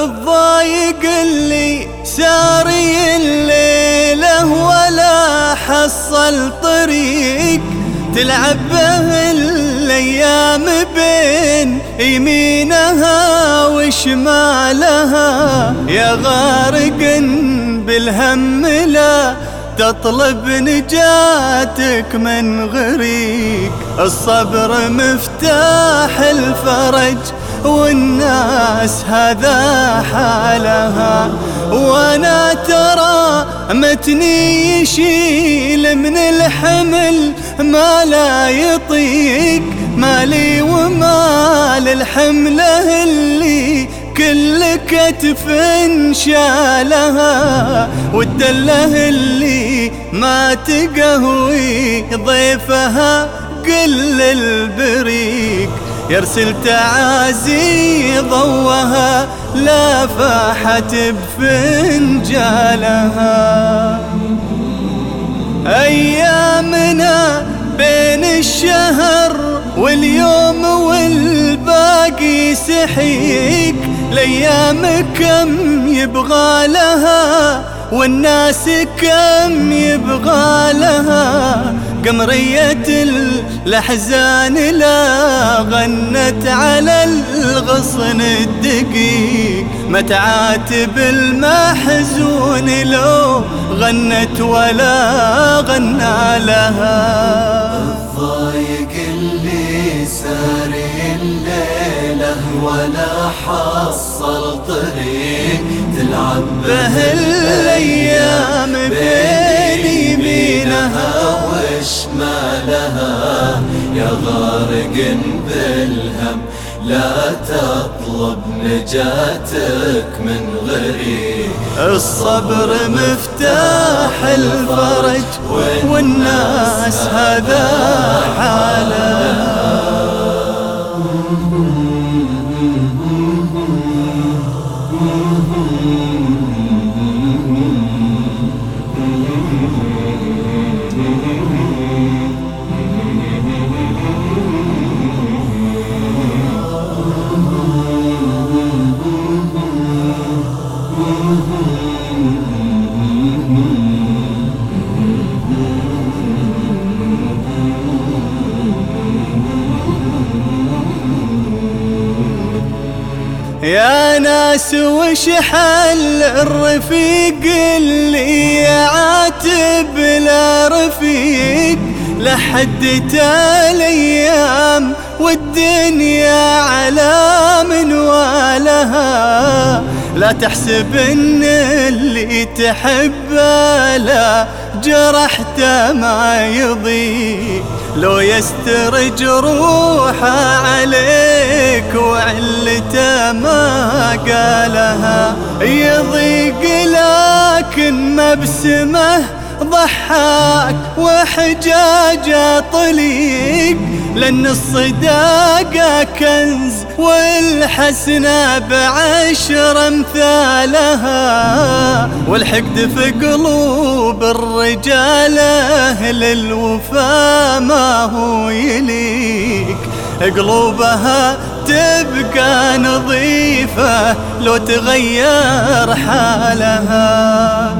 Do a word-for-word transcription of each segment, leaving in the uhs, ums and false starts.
الضايق اللي ساري الليلة ولا حصل طريق، تلعب به الأيام بين يمينها وشمالها، يا غارق بالهم لا تطلب نجاتك من غريق. الصبر مفتاح الفرج والناس هذا حالها، وانا ترى متني يشيل من الحمل ما لا يطيق، مالي ومال الحمله اللي كل كتف شالها، والدله اللي ما تقهوي ضيفها قل البريق، يرسل تعازي ضوها لا فاحت بفنجالها. أيامنا بين الشهر واليوم والباقي سحيق، الأيام كم يبغى لها والناس كم يبغى لها، قمرية الأحزان لا غنت على الغصن الدقيق، ما تعاتب المحزون لو غنت ولا غنى لها. الضايق اللي ساري الليلة ولا حصل طريق، تلعب به الأيام بين يمينها وشمالها، يا غارق بالهم لا تطلب نجاتك من غريب. الصبر مفتاح الفرج والناس هذا حالها. يا ناس وش حل الرفيق اللي يعاتب لا رفيق، لحدت الايام والدنيا على منوالها، لا تحسب ان اللي تحبه لا جرحته ما يضيق، لو يسترج روحه عليك وعلته ما قالها، يضيق لكن مبسمه ضحاك وحجاجه طليق، لأن الصداقة كنز والحسنة بعشر أمثالها، والحقد في قلوب الرجال أهل الوفا ما هو يليق، قلوبها تبقى نظيفة لو تغير حالها.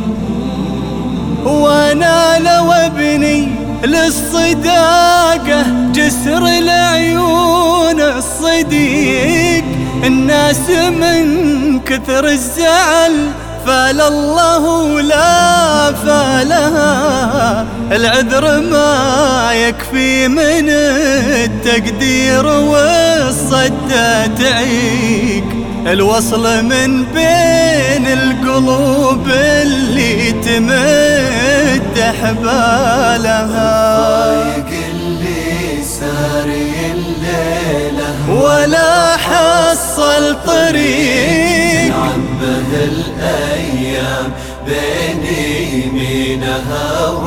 وانا لو ابني للصداقة جسر العيون الصديق، الناس من كثر الزعل فال الله لا فالها، العذر ما يكفي من التقدير والصدة تعيق، الوصل من بين القلوب اللي تمد حبالها. الضايق اللي ساري الليلة ولا حصل طريق، عبه الأيام بين يمينها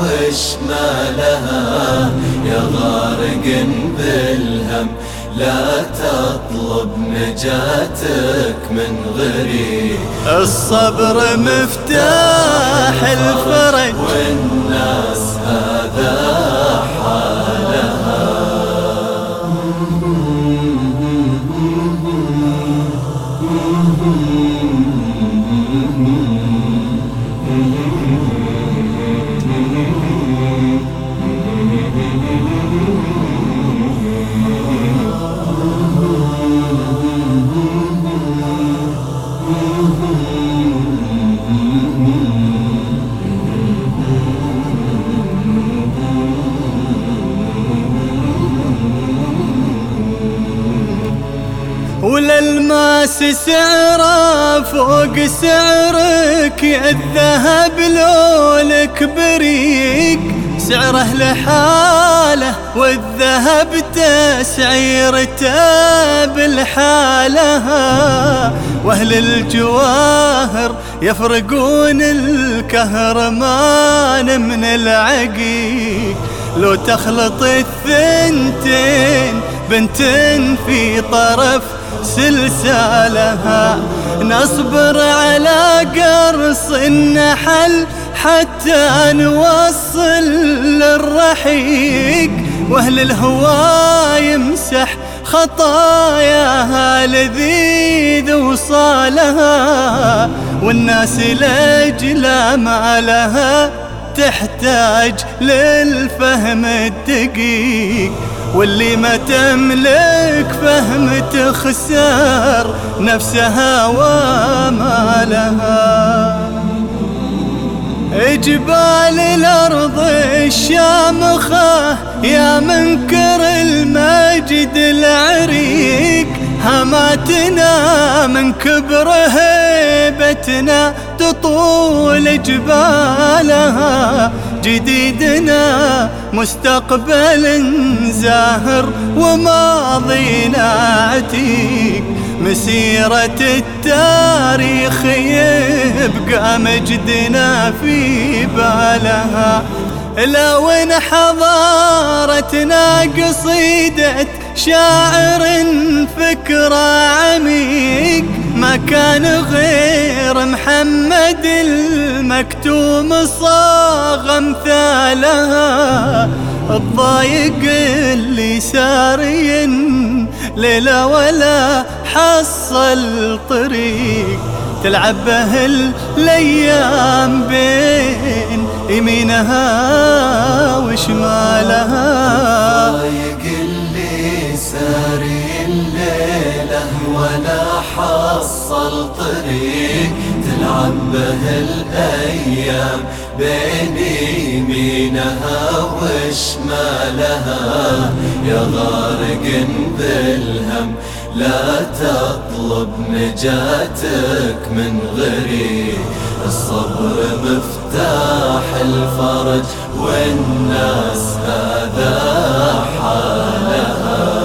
وشمالها، يا غارق بالهم لا تطلب نجاتك من غريب. الصبر مفتاح الفرج والناس هذا حالها. وللماس سعره فوق سعرك، يا الذهب لولك بريق سعره لحاله، والذهب تسعيرته بالحاله. واهل الجواهر يفرقون الكهرمان من العقيق، لو تخلط الثنتين بنت في طرف سلسالها. نصبر على قرص النحل حتى نوصل للرحيق، واهل الهوى يمسح خطاياها لذيذ وصالها، والناس لاجل ما لها تحتاج للفهم الدقيق، واللي ما تملك فهم تخسر نفسها وما لها. جبال الأرض الشامخة يا منكر المجد العريق، هاماتنا من كبر هيبتنا تطول جبالها. جديدنا مستقبل زاهر وماضينا عتيق، مسيرة التاريخ يبقى مجدنا في بالها. لو ان حضارتنا قصيدة شاعر فكرة عميق، ما كان غير محمد المكتوم صاغ امثالها. الضايق اللي ساري ليلة ولا حصل طريق، تلعب به الايام بين يمينها وشمالها. الضايق اللي ساري الليلة ولا حصل طريق، تلعب به الايام بين يمينها وشمالها. يا غارق بالهم لا تطلب نجاتك من غريب، الصبر مفتاح الفرج والناس هذا حالها.